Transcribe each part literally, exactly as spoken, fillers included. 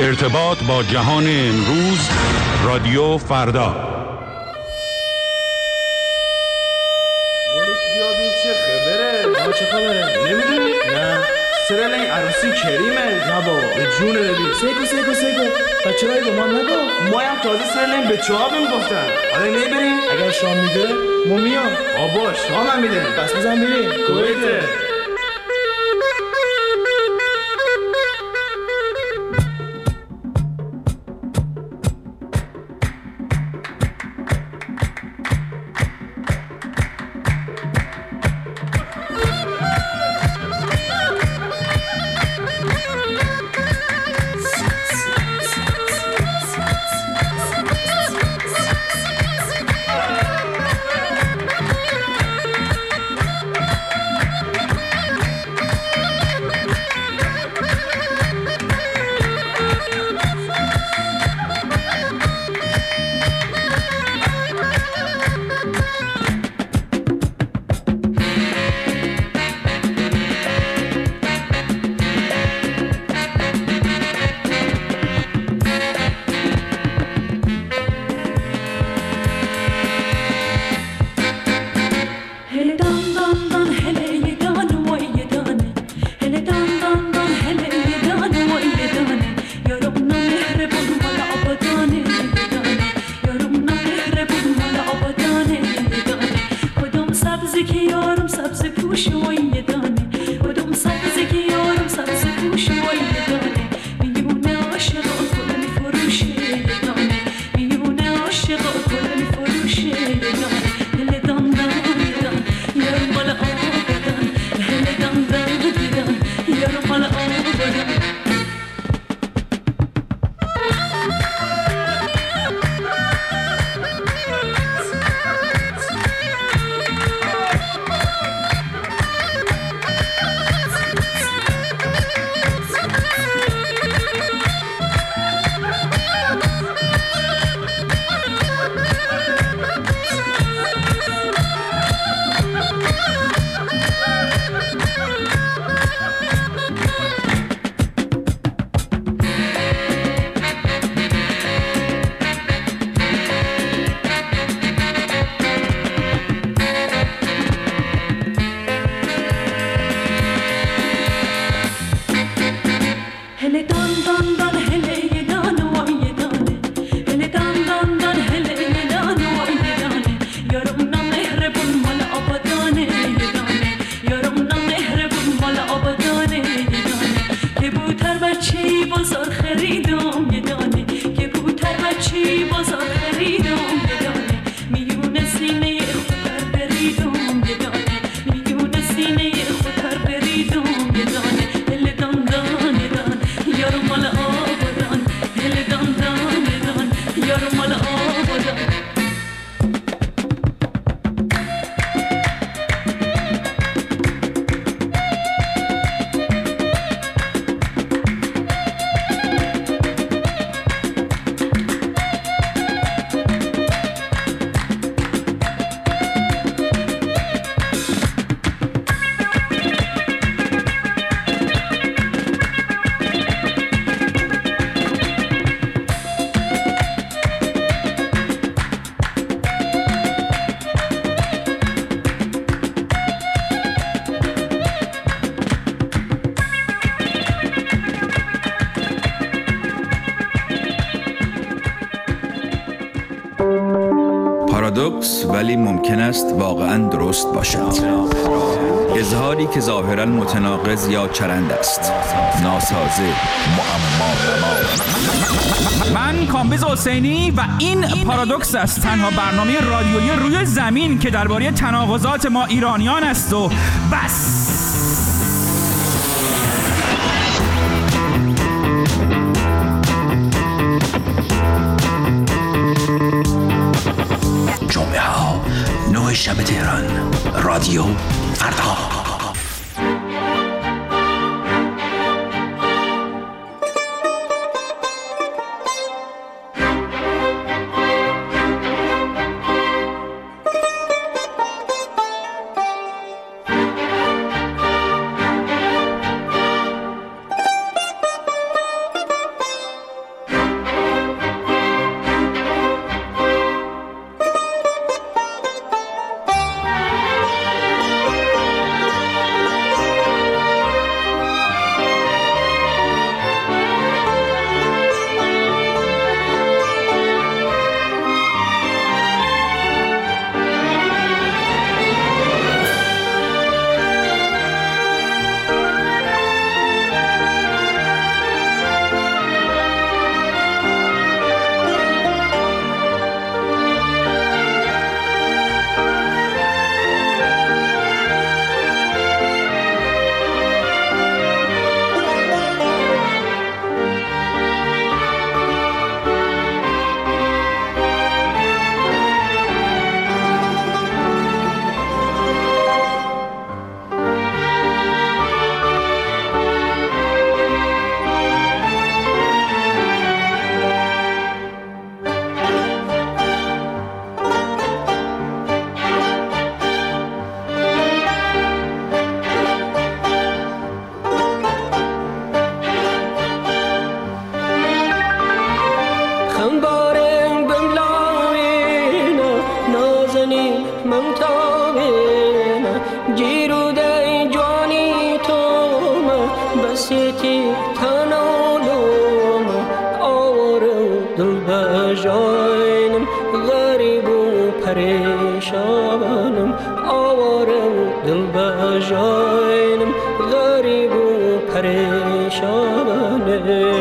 ارتباط با جهان امروز، رادیو فردا. مولک بیا بین چه خبره؟ آه چه خبره؟ نمیدونی؟ نه. سرل این عروسی کریمه؟ نه بابا. به جون ببین. سیگو سیگو سیگو. بچه رای به ما نگو. ما هم تازه سرل این به چوها بیم گفتن. حالا نمیبریم؟ اگر شام میده ما میام. آبا شام هم میده. بس بزن بریم. کویته. پارادوکس ولی ممکن است واقعاً درست باشد. اظهاری که ظاهراً متناقض یا چرند است، ناسازه، معما نما. من کامبیز حسینی و این پارادوکس است، تنها برنامه رادیویی روی زمین که درباره تناقضات ما ایرانیان است و بس. جمعه ها نه شب تهران، رادیو فردا. بجاینم غریب و پریشانم آواره و دل بجاینم غریب و پریشانم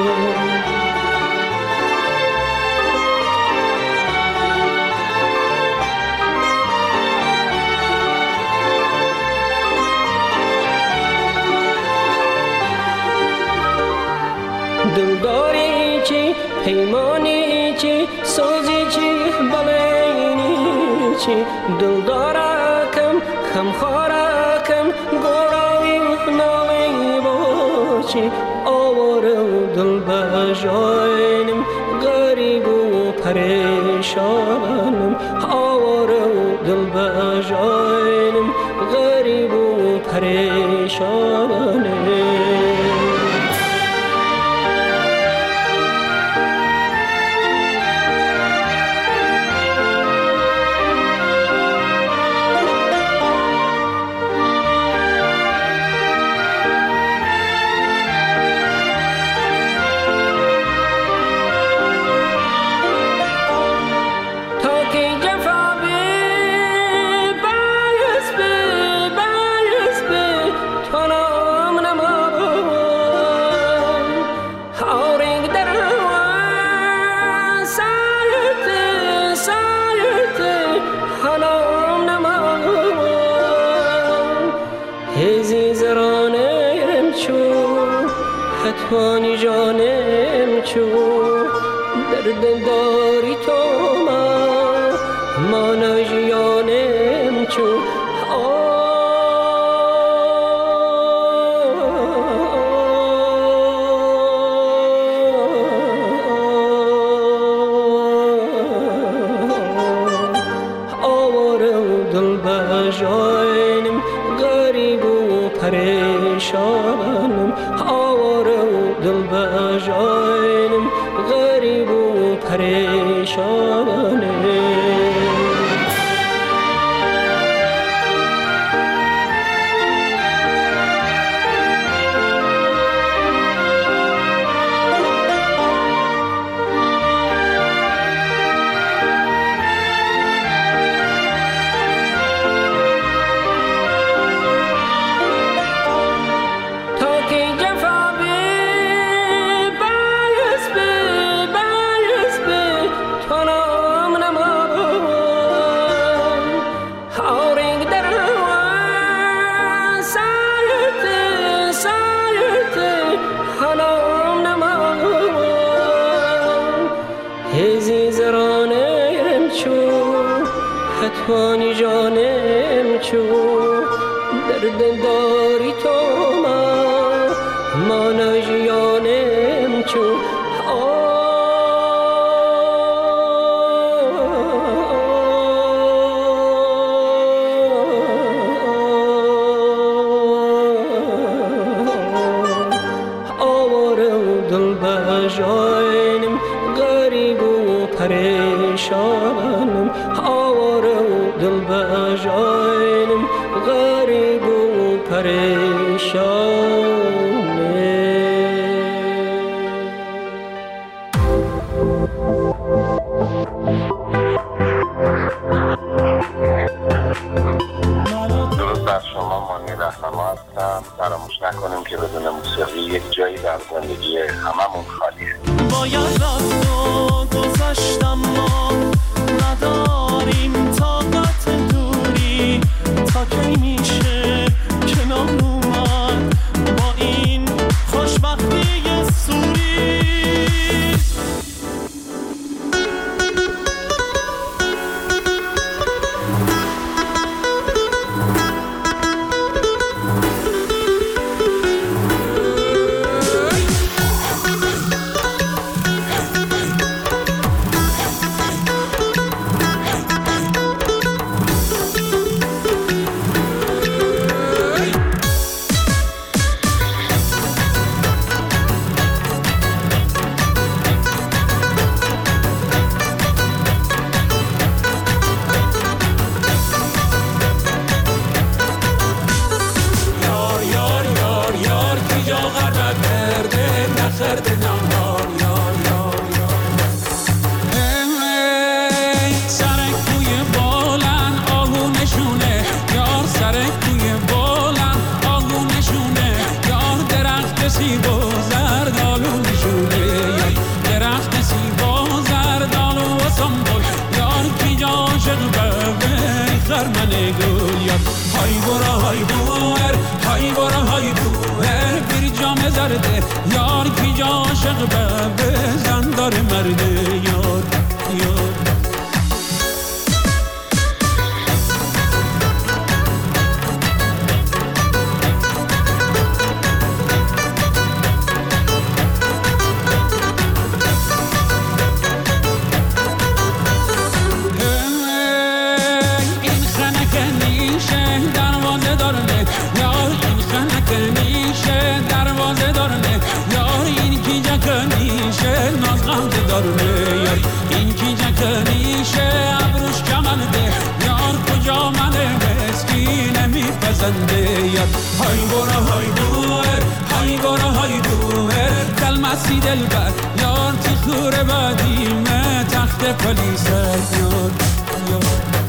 دلداری چی پیمانی چی سوزی چی بلینی چی دلدارکم خمخارکم گوراوی نالی باشی آواره دل بجاینم غریب و پریشانم آواره دل بجاینم غریب و پریشانم حتوانی جانم چو درد داری تو ما مانا جیانم چو آواره دل بجاینم غریب و پریشانم دل بجاینم غریب و پریشانم حتوانی جانم چو درد داری تو ما مانا جیانم چو آواره دل بجاینم غریب و پریشانم دل بجاینم غریب و پریشانم درود بر شما، مانی رهنما هستم. فراموش نکنیم که بدون موسیقی یک جایی در زندگی هممون خالیه. باید رفت و گذشتم ما نداریم طاقت دوری تا کی میشه کنار اومد با این خوشبختی سوری. درده یار کی جا عاشق به زندار مرده یار یار این کی جکنیشه ابروش کمنده یار کجا من مسکین میپسنده یار های برا های دوهر های برا های دوهر کلمسی دل بر یار تخور بدیمه تخت پلیسه یار یار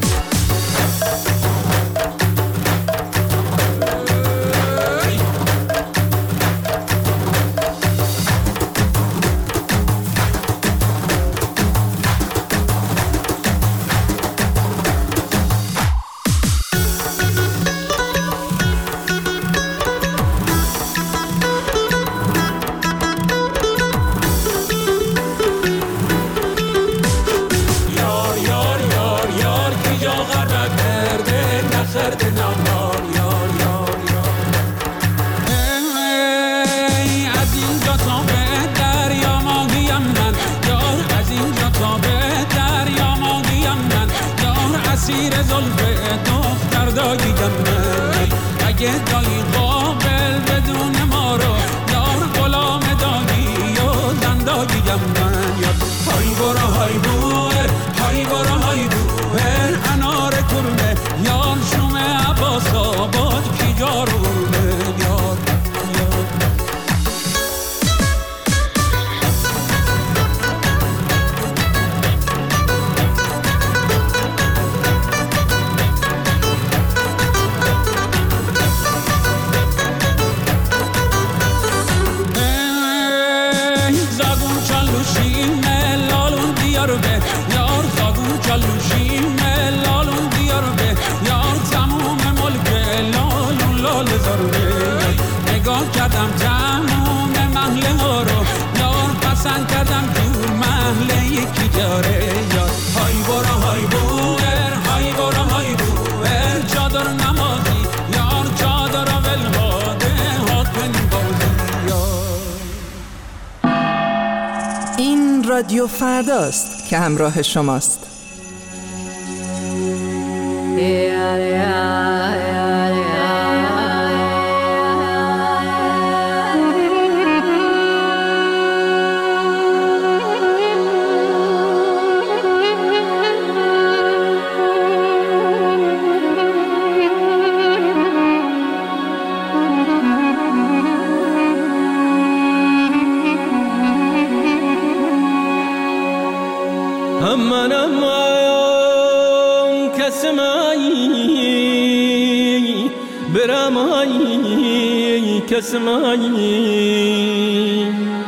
اسیر زلفه دختر داییم من اگه دایی قابل بدون ما رو یار غلام دایی و زنداییم من یار های برا های بوهر های برا های بوهر انار کرمه یار شومه عباس آباد کی جارونه یار یار یار زاگون جلوشیم لالون دیار به یار تموم ملک لالون لال زاره نگاه کردم تموم محله ها رو یار پسند کردم جور محله یکی داره یار های برا های بوهر های برا های بوهر چادر نمازی یار چادر ولهاده حاکن بازی یار. این رادیو فرداست که همراه شماست. کسمایی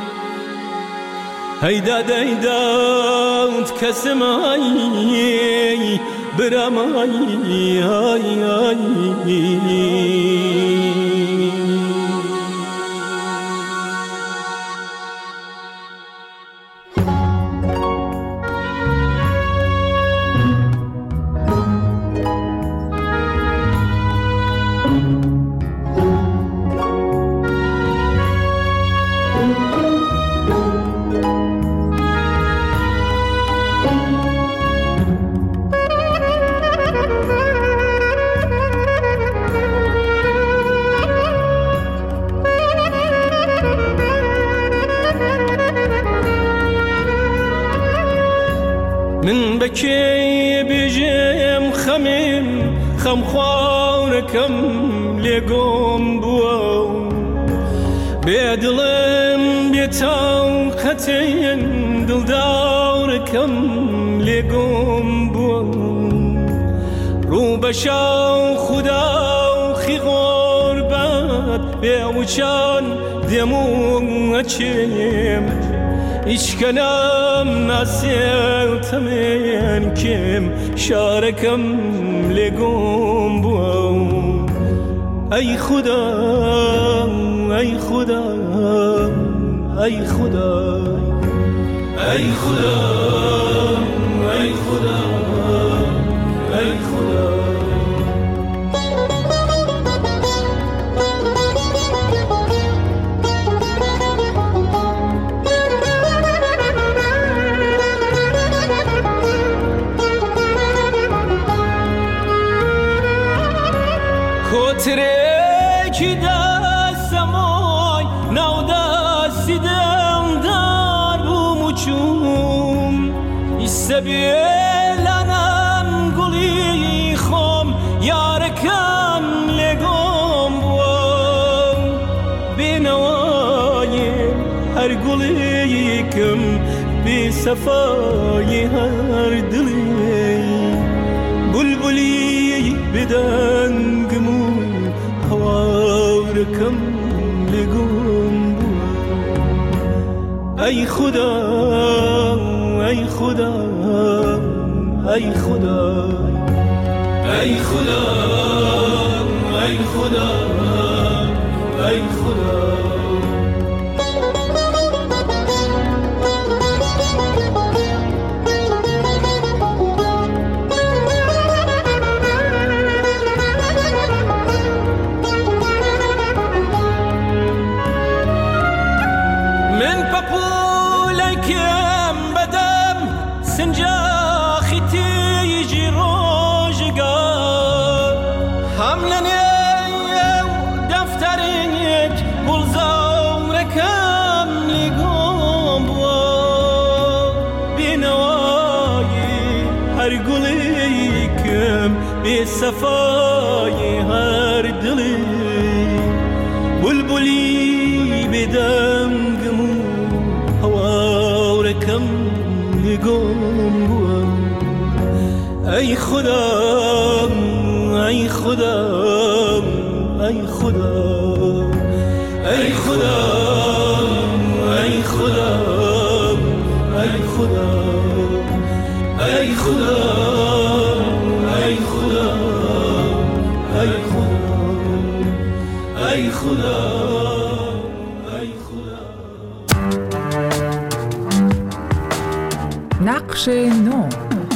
هیدا دیداوت کسمایی برمایی آی آی من بکی بیجم خمیم خم خوارکم لگم بو بیدلم بیتاقتین دل دارکم لگم بو رو بشاو خدا خی غربت بیوچان دمون اچیم ایش کنم نسیتم کم شارکم لگم بو ای خدا ای خدا ای خدا ای خدا ای خدا ای خدا کوتره کی دستمای نو دستیدم در بومچوم استبیلنم گلی خم یارکم لگم بوم بنوای هر گلی کم بی صفای هر دلی بلبلی بدنگمو هوارکم لگم بوم ای خدا ای خدا ای خدا ای خدا ای خدا ای خدا صفای هر دلی بلبلی بدنگمو هوارکم لگم بوم ای خدا ای خدا ای خدا ای خدا ای خدا ای خدا ای خدا ای خدا ای خدا ای خدا ای خدا نقش نو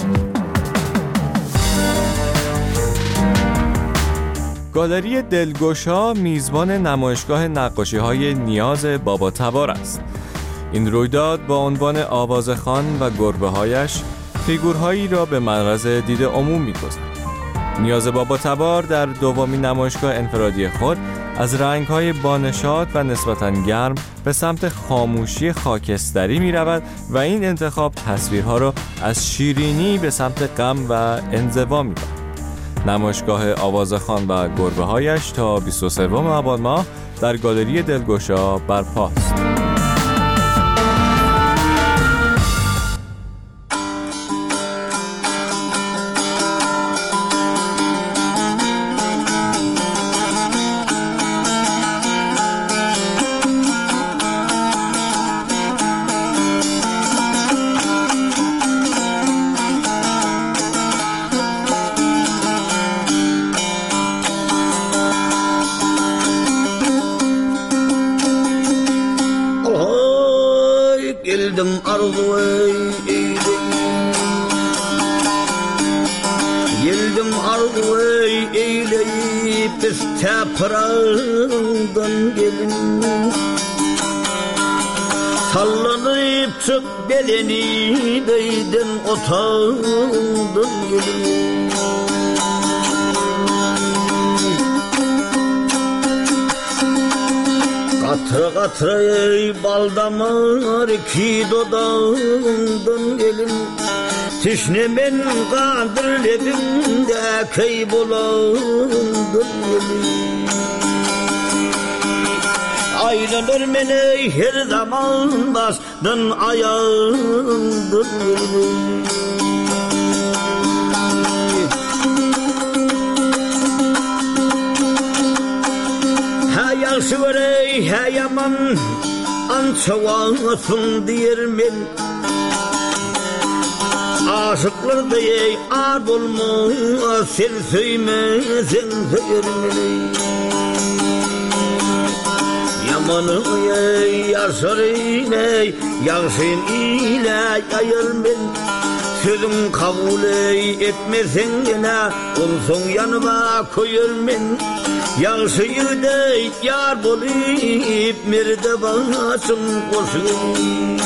گالری دلگشا میزبان نمایشگاه نقاشی‌های نیاز بابا تبار است. این رویداد با عنوان آوازخوان و گربه‌هایش فیگورهایی را به معرض دید عموم می‌گذارد. نیاز بابا تبار در دومین نمایشگاه انفرادی خود از رنگ‌های بانشاد و نسبتاً گرم به سمت خاموشی خاکستری می‌رود و این انتخاب تصویرها را از شیرینی به سمت غم و انزوا می‌برد. نمایشگاه آوازخوان و گربه‌هایش تا بیست و سوم آبان ماه در گالری دلگشا برپاست. Geldim arzuya Geldim arzuya eyleyip isteprandan gelin Sallanıp çık beleni değdin otağından gelin Katra katra ey bal damar ki dodağından gelin Tişnemen kadir lebimde kaybolandan gelin Aylanır meni her zaman bastın ayağından gelin Süverey heyaman ançavasın diyermen Aşıklar diyey ar olma Sel söymezen söyermen Amanı ey yaşar ey Yağsın ile yayılmın Sözün kabul etmesen yine Olsun yanıma koyulmun Yağsıyı dey yar bulayıp Mirde basın olsun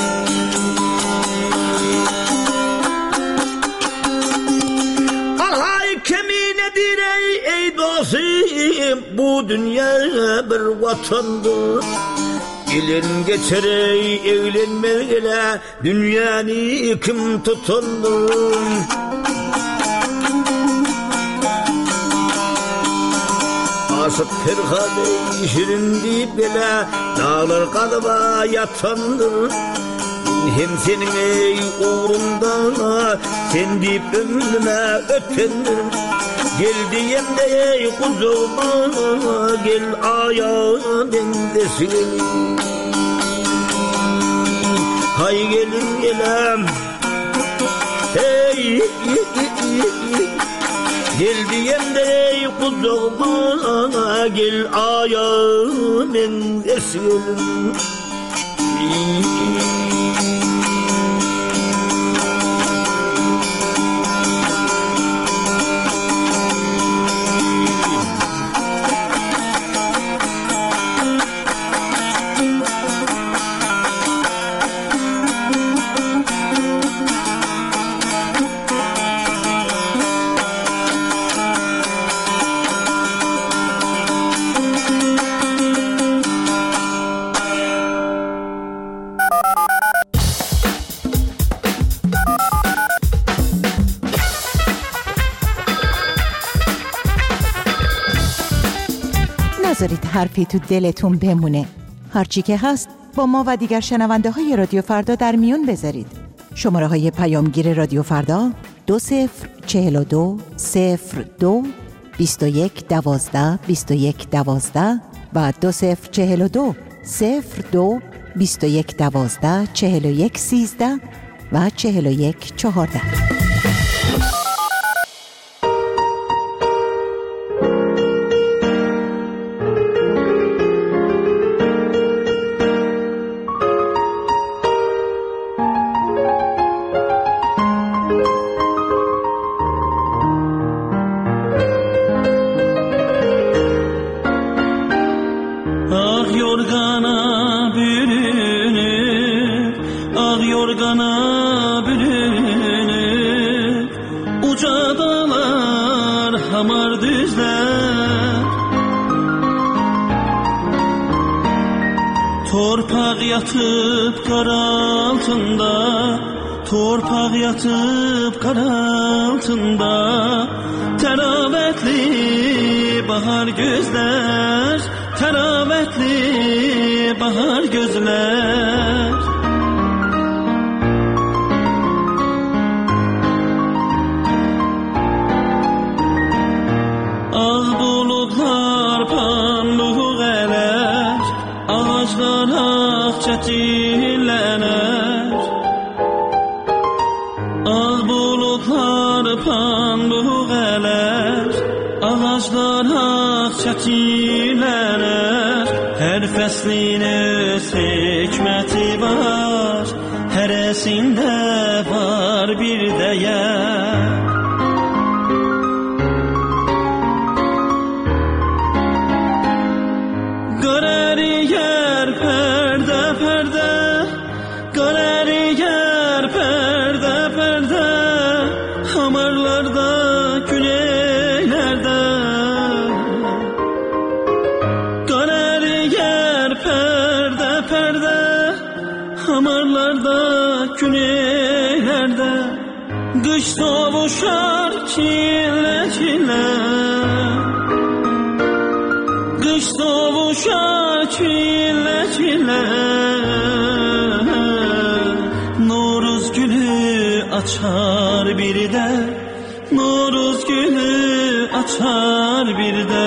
Alhay keminedir ey, ey dostum Bu dünya bir vatandır Gelin geçer ey evlenmeyle Dünyanı kim tutundur Aşık Ferhade şirin deyip bile Dağlar kalıba yatandır Hem senin ey uğrunda Sen deyip ömrüme ötendir Gel diyem de ey kuzuma Gel ayağımın desin Hay gelin gelem Hey Gel diyem de ey kuzuma Gel ayağımın desin نذارید حرفی تو دلتون بمونه. هرچی که هست با ما و دیگر شنونده های رادیو فردا در میون بذارید. شماره های پیامگیر رادیو فردا دو صفر چهل و دو صفر دو بیست و یک دوازده بیست و یک دوازده و دو صفر چهل و دو صفر دو بیست و یک دوازده چهل و یک سیزده و چهل و یک چهارده. Torpaq yatıb qar altında, torpaq yatıb qar altında, təravətli bahar gözlər, təravətli bahar gözlər. Ağ buludlar panluq ələr, ağaclar ağ çətilənər. Ağ buludlar panluq ələr, ağaclar ağ çətilənər. Hər fəslin öz hikməti var, hərəsində var bir dəyər. Qış sovuşar çile çile, qış sovuşar çile çile. Noruz gülü açar bir de, Noruz gülü açar bir de.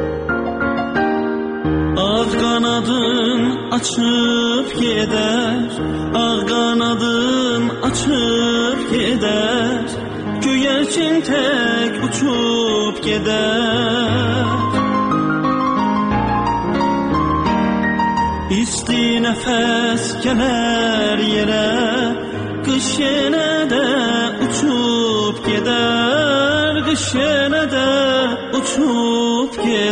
Açıp gider, Ağ qanadım açır gedər Göyərçin tək uçub gedər İsti nəfəs gələr yerə Qış yenə də uçub gedər Qış yenə də uçub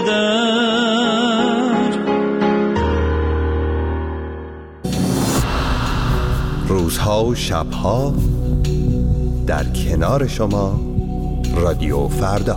gedər روزها و شبها در کنار شما رادیو فردا.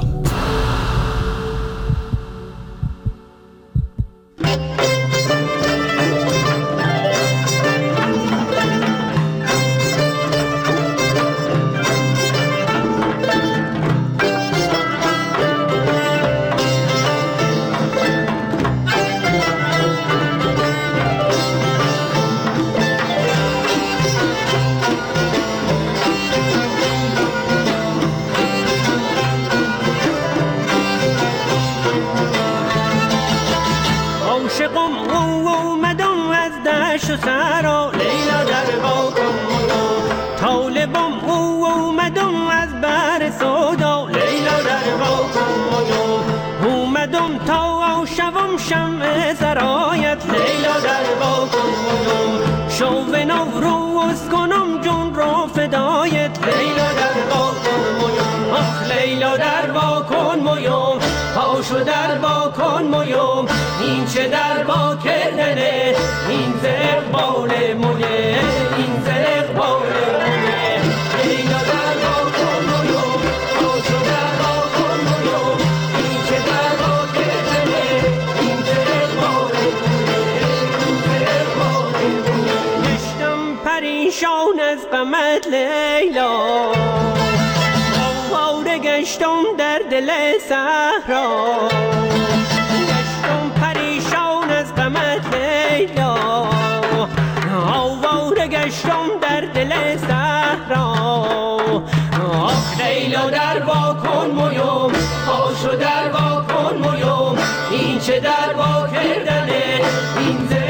پاشو در با کن مویم این چه در با کردنه این زرق بال مویه این زرق بال مویه لیلا در با کن مویم پاشو در با کن مویم این چه در با کردنه این زرق بال مویه این زرق بال مویه گشتم پریشان از غمت لیلا گشتم در دل صحرا گشتم پریشان از غمت لیلا آواره گشتم در دل صحرا آخ لیلا در با کن مویم پاشو در با کن مویم این چه در با کردنه این